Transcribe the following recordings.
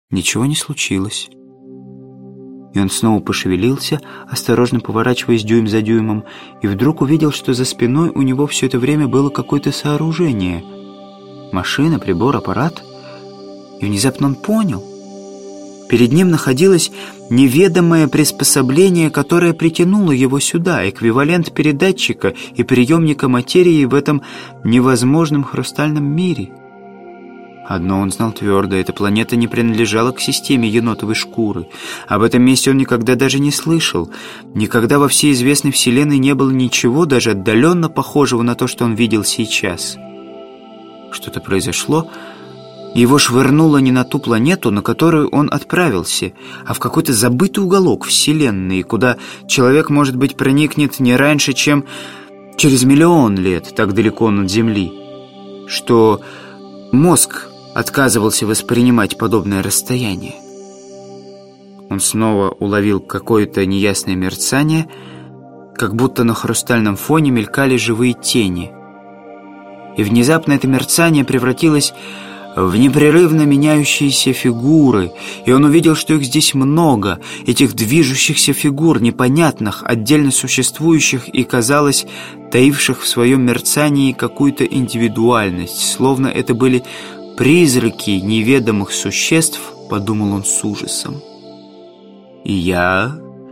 Ничего не случилось. И он снова пошевелился, осторожно поворачиваясь дюйм за дюймом, и вдруг увидел, что за спиной у него все это время было какое-то сооружение. Машина, прибор, аппарат. И внезапно он понял. Перед ним находилось неведомое приспособление, которое притянуло его сюда, эквивалент передатчика и приемника материи в этом невозможном хрустальном мире. Одно он знал твердо: эта планета не принадлежала к системе енотовой шкуры. Об этом месте он никогда даже не слышал. Никогда во всей известной вселенной не было ничего, даже отдаленно похожего на то, что он видел сейчас. Что-то произошло, и его швырнуло не на ту планету, на которую он отправился, а в какой-то забытый уголок вселенной, куда человек, может быть, проникнет не раньше, чем через 1 000 000 лет, так далеко он от Земли, что мозг отказывался воспринимать подобное расстояние. Он снова уловил какое-то неясное мерцание, как будто на хрустальном фоне мелькали живые тени. И внезапно это мерцание превратилось в непрерывно меняющиеся фигуры, и он увидел, что их здесь много, этих движущихся фигур, непонятных, отдельно существующих и, казалось, таивших в своем мерцании какую-то индивидуальность, словно это были призраки неведомых существ, подумал он с ужасом. И я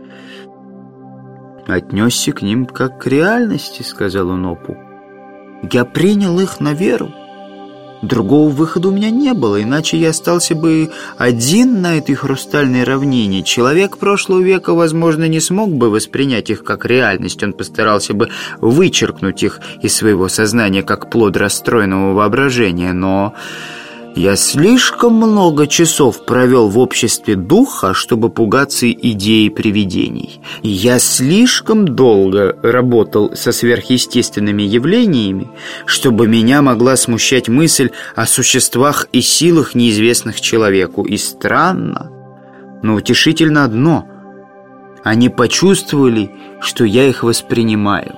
отнесся к ним как к реальности, сказал он Опу. Я принял их на веру. Другого выхода у меня не было, иначе я остался бы один на этой хрустальной равнине. Человек прошлого века, возможно, не смог бы воспринять их как реальность. Он постарался бы вычеркнуть их из своего сознания, как плод расстроенного воображения. Но я слишком много часов провел в обществе духа, чтобы пугаться идеи привидений. И я слишком долго работал со сверхъестественными явлениями, чтобы меня могла смущать мысль о существах и силах, неизвестных человеку. И странно, но утешительно одно: они почувствовали, что я их воспринимаю.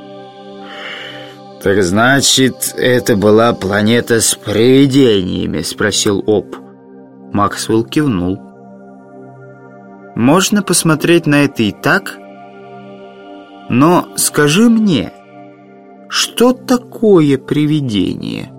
«Так значит, это была планета с привидениями?» — спросил Оп. Максвелл кивнул. «Можно посмотреть на это и так. Но скажи мне, что такое привидение?»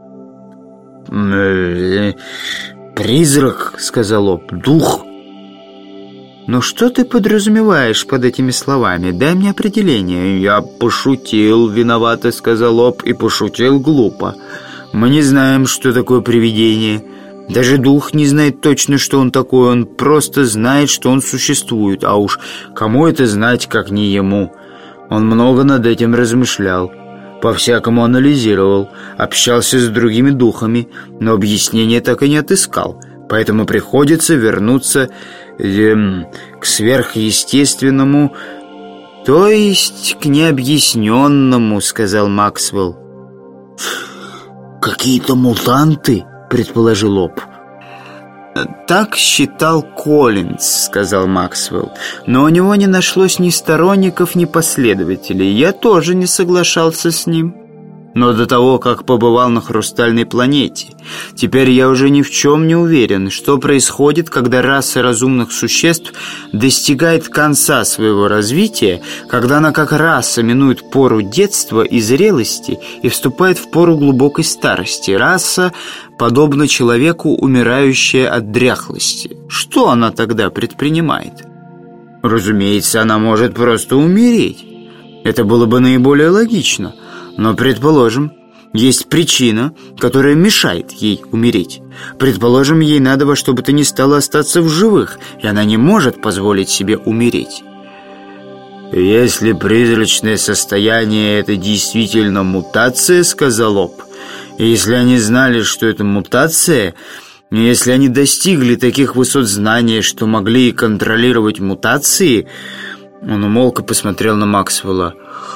«Призрак», — сказал Оп, — «дух». «Но что ты подразумеваешь под этими словами? Дай мне определение». «Я пошутил», — виновато сказал Оп, — «и пошутил глупо. Мы не знаем, что такое привидение. Даже дух не знает точно, что он такой. Он просто знает, что он существует. А уж кому это знать, как не ему? Он много над этим размышлял, по-всякому анализировал, общался с другими духами, но объяснения так и не отыскал. Поэтому приходится вернуться к сверхъестественному, то есть к необъясненному», — сказал Максвелл. «Какие-то мутанты», — предположил Оп. «Так считал Коллинз», — сказал Максвелл. «Но у него не нашлось ни сторонников, ни последователей. Я тоже не соглашался с ним. Но до того, как побывал на хрустальной планете, теперь я уже ни в чем не уверен, что происходит, когда раса разумных существ достигает конца своего развития, когда она как раса минует пору детства и зрелости и вступает в пору глубокой старости. Раса, подобно человеку, умирающая от дряхлости. Что она тогда предпринимает? Разумеется, она может просто умереть. Это было бы наиболее логично. Но, предположим, есть причина, которая мешает ей умереть. Предположим, ей надо во что бы то ни стало остаться в живых, и она не может позволить себе умереть. «Если призрачное состояние — это действительно мутация, — сказал Оп, — и если они знали, что это мутация, и если они достигли таких высот знания, что могли контролировать мутации...» Он умолк и посмотрел на Максвелла.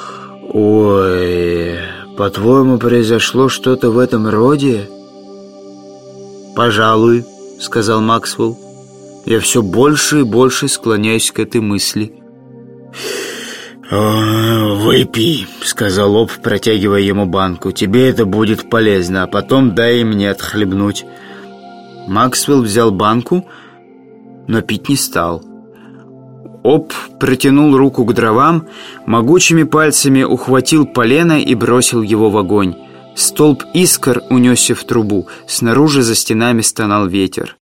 «Ой, по-твоему, произошло что-то в этом роде?» «Пожалуй», — сказал Максвелл. «Я все больше и больше склоняюсь к этой мысли». «Выпей», — сказал Оп, протягивая ему банку. «Тебе это будет полезно, а потом дай мне отхлебнуть». Максвелл взял банку, но пить не стал. Об протянул руку к дровам, могучими пальцами ухватил полено и бросил его в огонь. Столб искр унесся в трубу, снаружи за стенами стонал ветер.